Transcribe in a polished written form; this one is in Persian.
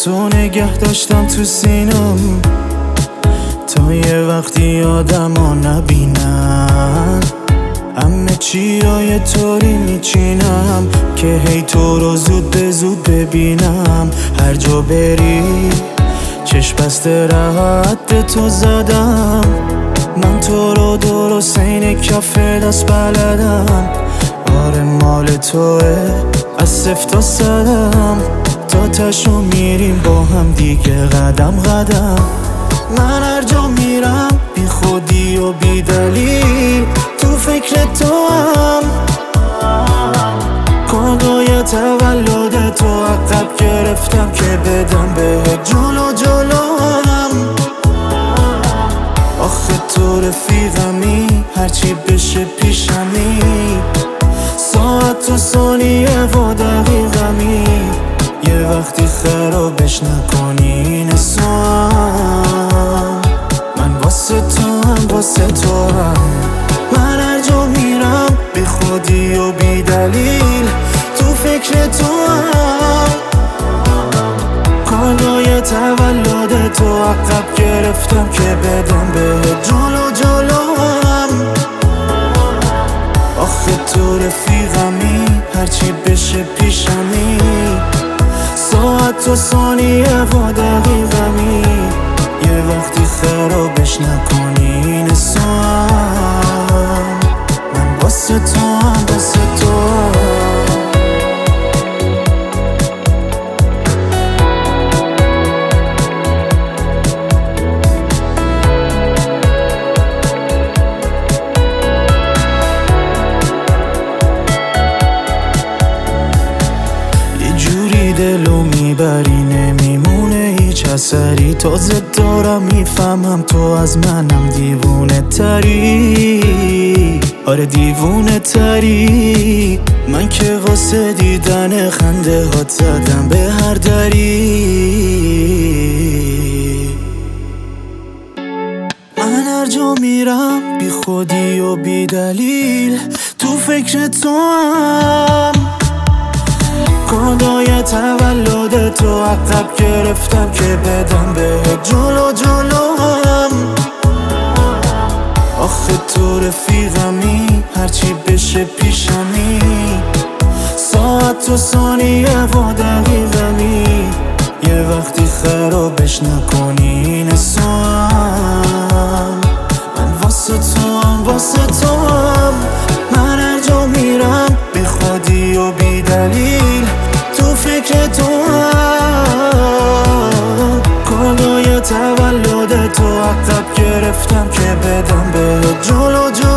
تو نگه داشتم تو سینم تا یه وقتی آدم‌ها نبینن. همه چیای طوری میچینم که هی تو رو زود به زود ببینم. هر جا بری چشم بسته رد تو زدم. من تو رو درست این کف دست بلدم. آره مال توه از صفر تا صدم. تا تشو میریم با هم دیگه قدم قدم. من هر جا میرم بی خودی و بی دلیل تو فکر تو هم. کادوی تولد تو عقب گرفتم که بدم بهت جلو جلو هم. آخه تو رفیقمی هرچی بشه پیشمی. ساعت و ثانیه و دقیقمی. یه وقتی خرابش نکنی این سوام. من واسه تو هم واسه تو هم. من هر جا میرم بی خودی و بی دلیل تو فکر تو هم. کالای تولد تو عقب گرفتم که بدم بهت جلو جلو هم. آخه تو رفیقمی هرچی بشه پیشمی. ساعت و ثانیه و دقیقمی. یه وقتی خرابش نکنی این سوام. من واسه تو هم واسه تو هم. دلو میبری نمیمونه هیچ اثری. تازه دارم میفهمم تو از منم دیوونه تری. آره دیوونه تری. من که واسه دیدن خنده هات زدم به هر دری. من هر جا میرم بی خودی و بی دلیل تو فکر تو هم. کادوی تولد تو عقب گرفتم که بدم بهت جلو جلو هم. آخه تو رفیقمی هرچی بشه پیشمی. ساعت و ثانیه و دقیقمی. یه وقتی خرابش نکنی این سوام. من واسه تو هم واسه تو هم. من هر جا میرم بی خودی و بی دلیل تو فکر تو هم. کالای تولد تو عقب گرفتم که بدم بهت جلو جلو